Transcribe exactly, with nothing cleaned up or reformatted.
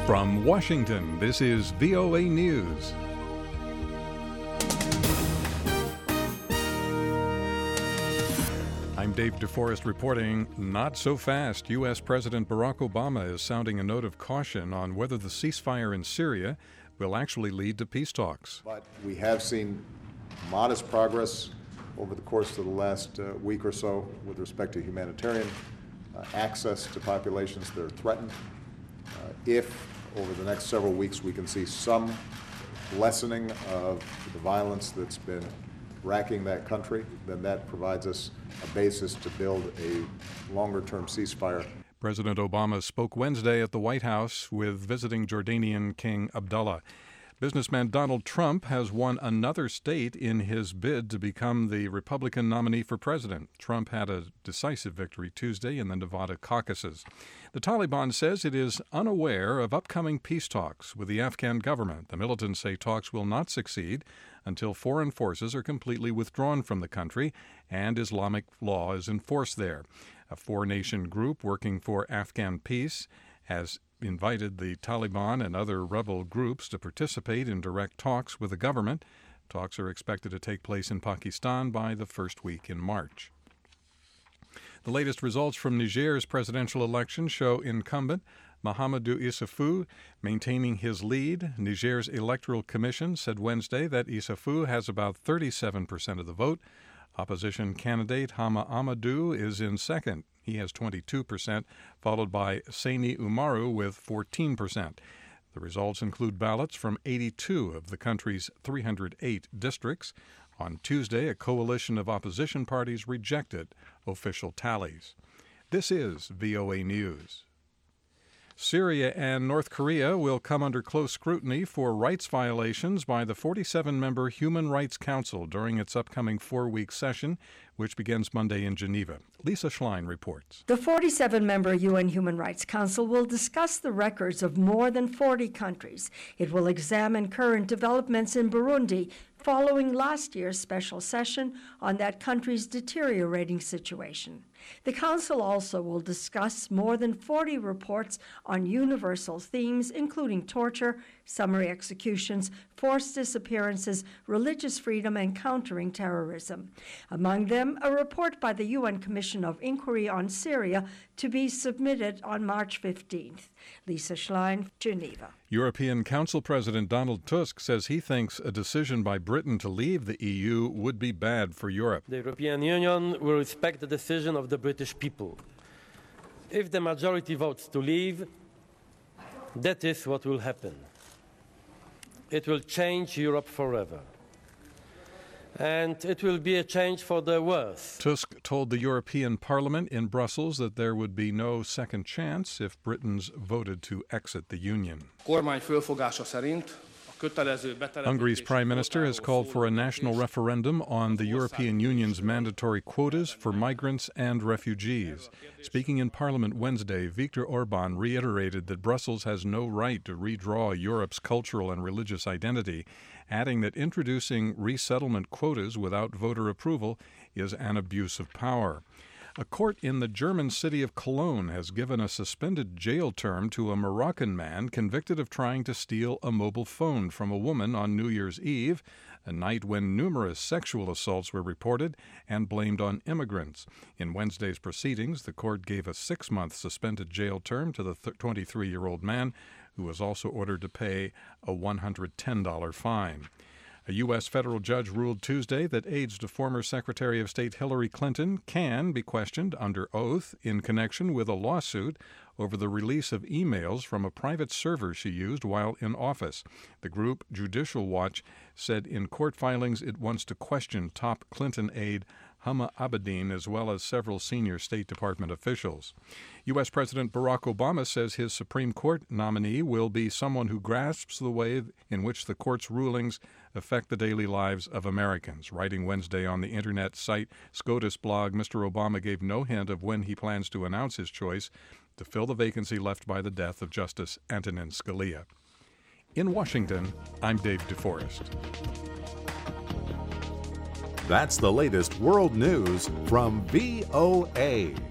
From Washington, this is V O A News. I'm Dave DeForest reporting. Not so fast. U S. President Barack Obama is sounding a note of caution on whether the ceasefire in Syria will actually lead to peace talks. But we have seen modest progress over the course of the last uh, week or so with respect to humanitarian uh, access to populations that are threatened. Uh, if over the next several weeks we can see some lessening of the violence that's been racking that country, then that provides us a basis to build a longer-term ceasefire. President Obama spoke Wednesday at the White House with visiting Jordanian King Abdullah. Businessman Donald Trump has won another state in his bid to become the Republican nominee for president. Trump had a decisive victory Tuesday in the Nevada caucuses. The Taliban says it is unaware of upcoming peace talks with the Afghan government. The militants say talks will not succeed until foreign forces are completely withdrawn from the country and Islamic law is enforced there. A four-nation group working for Afghan peace has invited the Taliban and other rebel groups to participate in direct talks with the government. Talks are expected to take place in Pakistan by the first week in March. The latest results from Niger's presidential election show incumbent Mahamadou Issoufou maintaining his lead. Niger's Electoral Commission said Wednesday that Issoufou has about thirty-seven percent of the vote. Opposition candidate Hama Amadou is in second. He has twenty-two percent, followed by Sani Umaru with fourteen percent. The results include ballots from eighty-two of the country's three hundred eight districts. On Tuesday, a coalition of opposition parties rejected official tallies. This is V O A News. Syria and North Korea will come under close scrutiny for rights violations by the forty-seven member Human Rights Council during its upcoming four-week session, which begins Monday in Geneva. Lisa Schlein reports. The forty-seven member U N Human Rights Council will discuss the records of more than forty countries. It will examine current developments in Burundi following last year's special session on that country's deteriorating situation. The Council also will discuss more than forty reports on universal themes, including torture, summary executions, forced disappearances, religious freedom, and countering terrorism. Among them, a report by the U N Commission of Inquiry on Syria to be submitted on March fifteenth. Lisa Schlein, Geneva. European Council President Donald Tusk says he thinks a decision by Britain to leave the E U would be bad for Europe. The European Union will respect the decision of the British people. If the majority votes to leave, that is what will happen. It will change Europe forever. And it will be a change for the worse. Tusk told the European Parliament in Brussels that there would be no second chance if Britons voted to exit the Union. Hungary's prime minister has called for a national referendum on the European Union's mandatory quotas for migrants and refugees. Speaking in Parliament Wednesday, Viktor Orban reiterated that Brussels has no right to redraw Europe's cultural and religious identity, adding that introducing resettlement quotas without voter approval is an abuse of power. A court in the German city of Cologne has given a suspended jail term to a Moroccan man convicted of trying to steal a mobile phone from a woman on New Year's Eve, a night when numerous sexual assaults were reported and blamed on immigrants. In Wednesday's proceedings, the court gave a six-month suspended jail term to the twenty-three-year-old man, who was also ordered to pay a one hundred ten dollars fine. A U S federal judge ruled Tuesday that aides to former Secretary of State Hillary Clinton can be questioned under oath in connection with a lawsuit over the release of emails from a private server she used while in office. The group Judicial Watch said in court filings it wants to question top Clinton aide Hama Abedin, as well as several senior State Department officials. U S. President Barack Obama says his Supreme Court nominee will be someone who grasps the way in which the court's rulings affect the daily lives of Americans. Writing Wednesday on the internet site SCOTUS blog, Mister Obama gave no hint of when he plans to announce his choice to fill the vacancy left by the death of Justice Antonin Scalia. In Washington, I'm Dave DeForest. That's the latest world news from V O A.